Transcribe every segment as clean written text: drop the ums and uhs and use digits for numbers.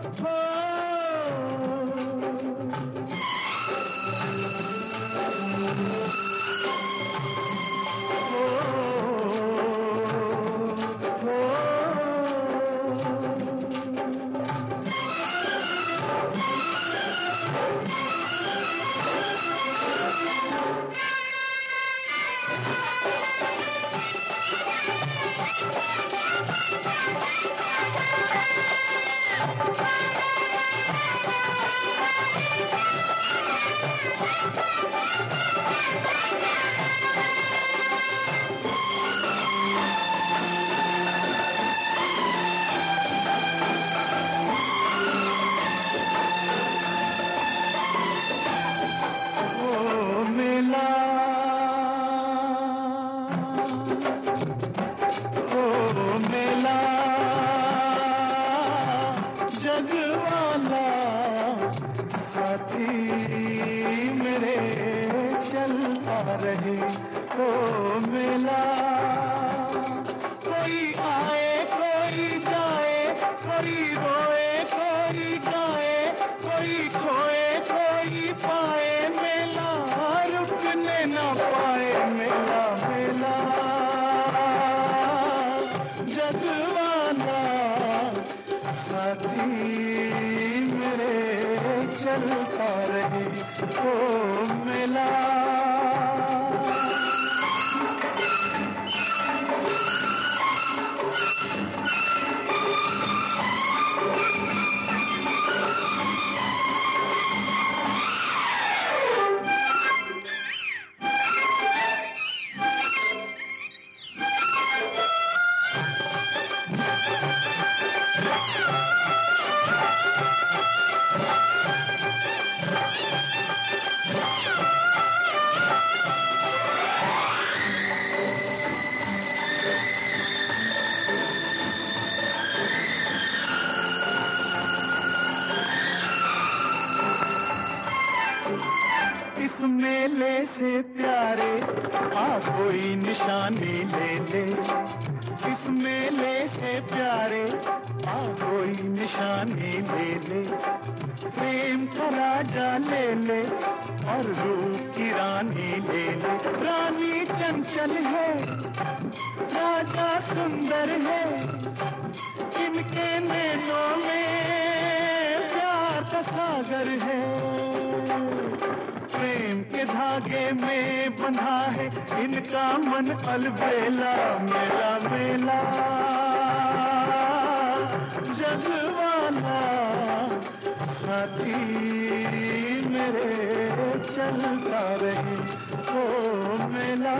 रहे तो मेला, कोई आए कोई जाए, कोई रोए कोई गाए, कोई खोए कोई पाए, मेला रुकने न पाए। मेला मेला जगवाना साथी मेरे चलता रहे तो मेला। इस मेले से प्यारे आ कोई निशानी ले ले, इस मेले से प्यारे आ कोई निशानी ले ले। प्रेम का राजा ले ले और रूप की रानी ले ले। रानी चंचल है, राजा सुंदर है, इनके नैनों में प्यार का सागर है। प्रेम के धागे में बंधा है इनका मन अलबेला। मेला मेला जगवाना साथी मेरे चलता रहे ओ मेला।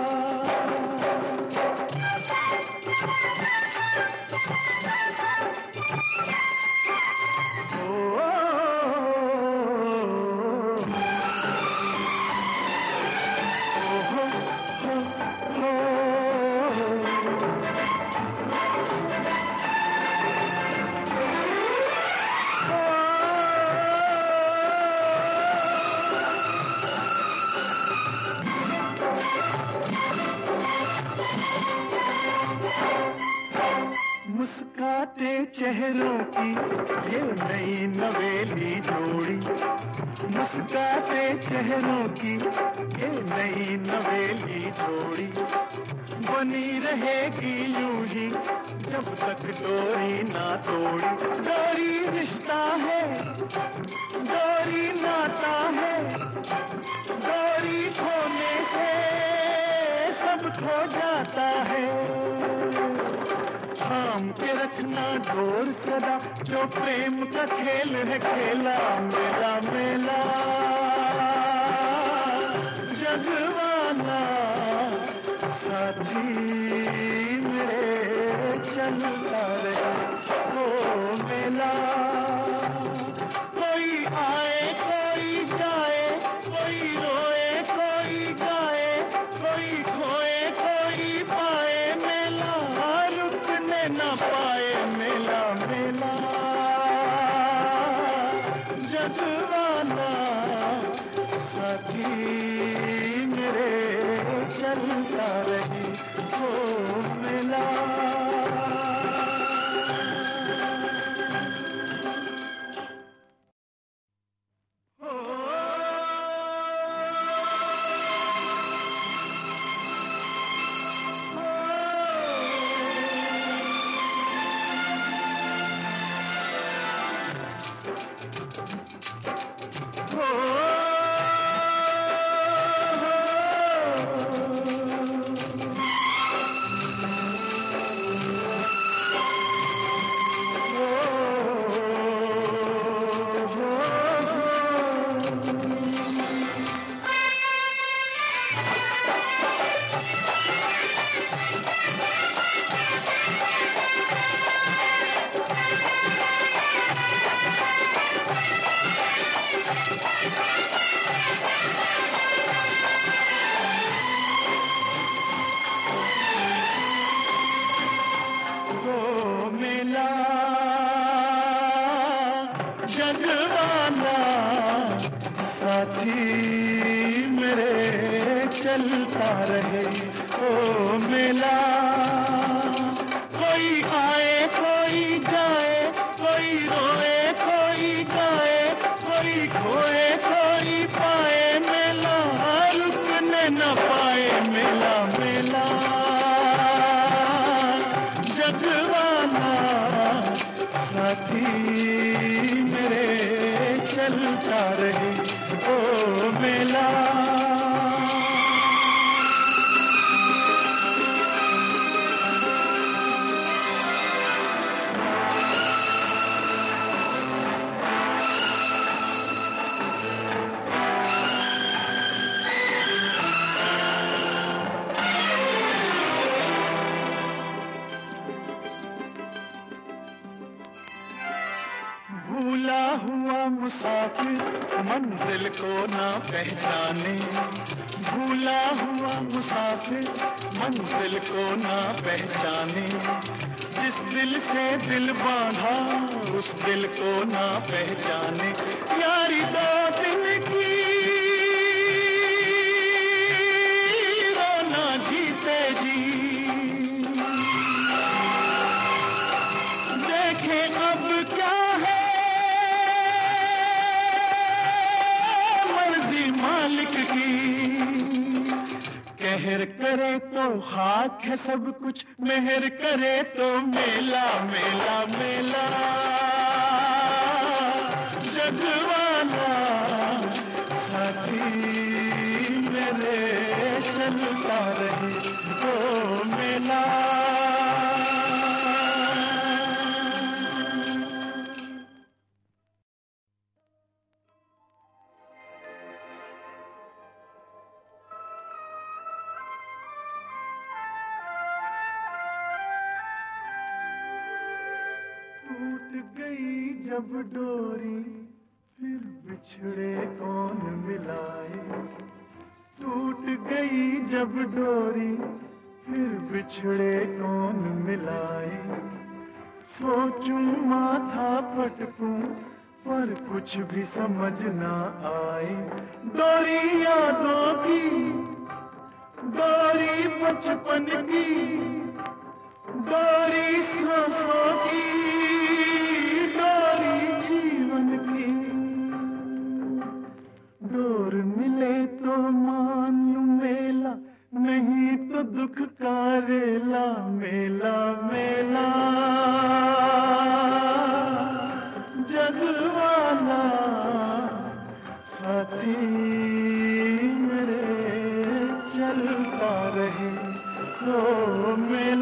मुस्काते चेहरों की ये नई नवेली जोड़ी, मुस्काते चेहरों की ये नई नवेली जोड़ी। बनी रहेगी यूं ही जब तक डोरी ना तोड़ी। डोरी रिश्ता है, डोरी नाता है, डोरी खोने से सब खो जाता है। थाम के रखना डोर सदा जो प्रेम का खेल है खेला। मेला मेला जगवाना साथी मेरे चलता रहे ओ मेला। कोई आए कोई जाए, कोई रोए कोई गाए, कोई खोए कोई पाए, मेला रुकने न पाए। मेला मेला जगवाना साथी मेरे चलता रहे ओ मेला। जगवाला साथी मेरे चलता रहे ओ मेला। कोई आए कोई जाए, कोई रोए कोई गाए, कोई खोए कोई पाए, मेला रुकने न पाए। मेला मेला जगवाला साथी मेरे चलता रहे ओ मेला। भूला हुआ मुसाफिर मंजिल को ना पहचाने, भूला हुआ मुसाफिर मंजिल को ना पहचाने। जिस दिल से दिल बांधा उस दिल को ना पहचाने। यारी दो दिन की रोना जीते जी, देखे अब क्या मालिक की। कहर करे तो खाक है सब कुछ, मेहर करे तो मेला मेला मेला। जगवाला साथी मेरे चलता रहे ओ मेला। टूट गई जब डोरी फिर बिछड़े कौन मिलाए। टूट गई जब डोरी फिर बिछड़े कौन मिलाए। सोचूं माथा पटकूं पर कुछ भी समझ ना आए। डोरी यादों की, डोरी बचपन की, डोरी सांसों की, डोरी जीवन की। डोर मिले तो मान लूं मेला, नहीं तो दुख का रेला। मेला मेला जगवाला साथी मेरे चलता रहे ओ मेला।